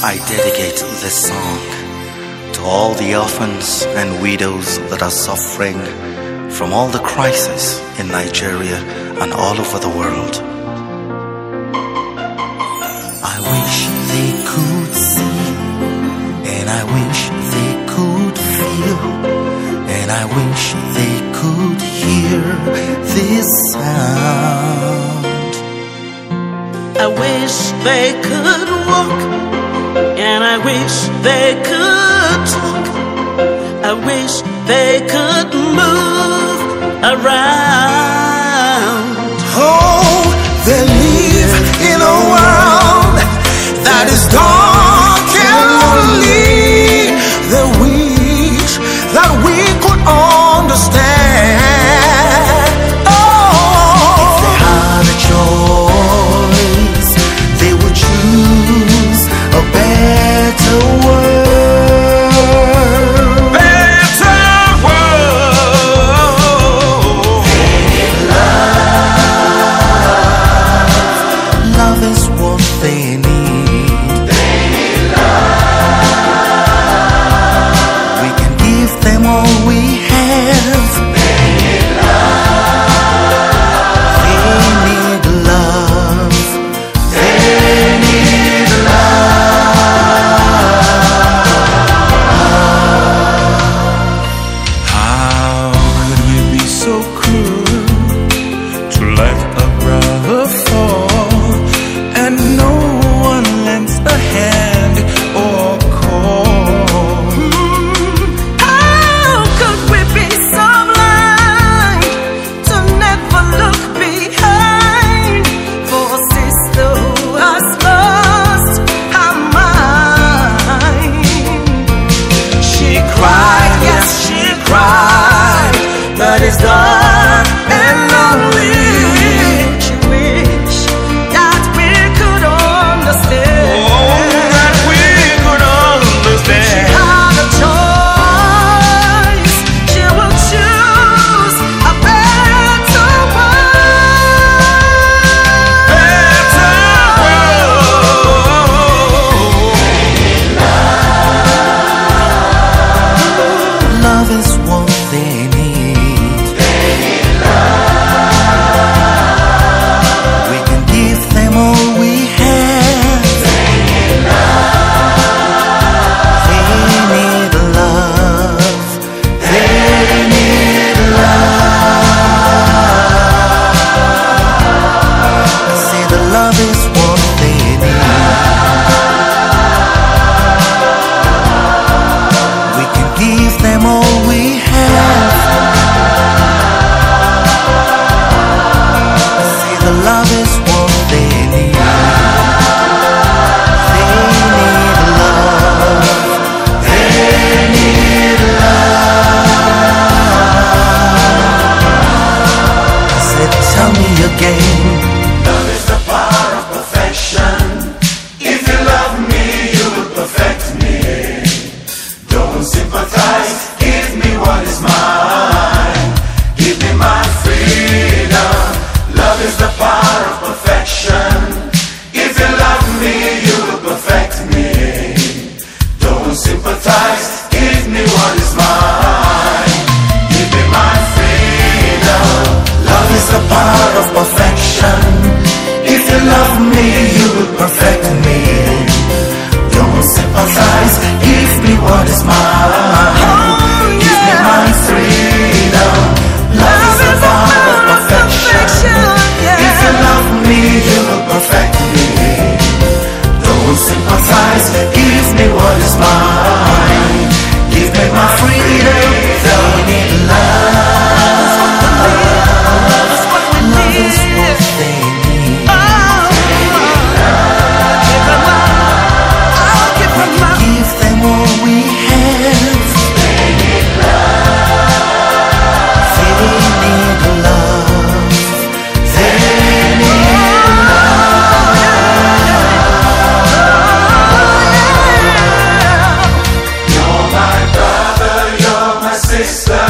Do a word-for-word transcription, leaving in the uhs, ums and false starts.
I dedicate this song to all the orphans and widows that are suffering from all the crises in Nigeria and all over the world. I wish they could see, and I wish they could feel, and I wish they could hear this sound. I wish they could walk, and I wish they could talk. I wish they could move around. Oh, they live in a world that is dark and lonely. They wish that we could understand. Oh, if they had a choice, they would choose a better world. Better world. They love. Love is what they need. They need love. We can give them all we have. They need love. They need love. They need love. How could we be so cruel to let a brother fall, and no one lends a hand or call? How could we be so blind to never look behind for a sister who has lost her mind? She cried, yes, she cried, but it's dark and lonely. She wished that we could understand. Oh, that we could understand. Had a choice, she will choose a better world. Better world. Love is what they need. They need love. We can give them all we have. They need love. They need love. They need love. I say the love is what they need. We can give them all we have. I say the love is what they need. They need love. They need love. I said, tell me again. Love is the power of perfection. If you love me, you will perfect me. Don't sympathize, give me what is mine. Give me my freedom. Love is the power of perfection. If you love me, you will perfect me. Don't sympathize, give me what is mine. Give me my freedom. Love is the power of perfection. If you love me, you will perfect me. Don't sympathize, give me what is mine. Give me my freedom. Love is the power of perfection. If you love me, you will perfect me. Don't sympathize, give me what is mine. Give me my freedom. They need love. Love is what they need. Give them all we have. They need love. They need love. They need love. You're my brother, you're my sister.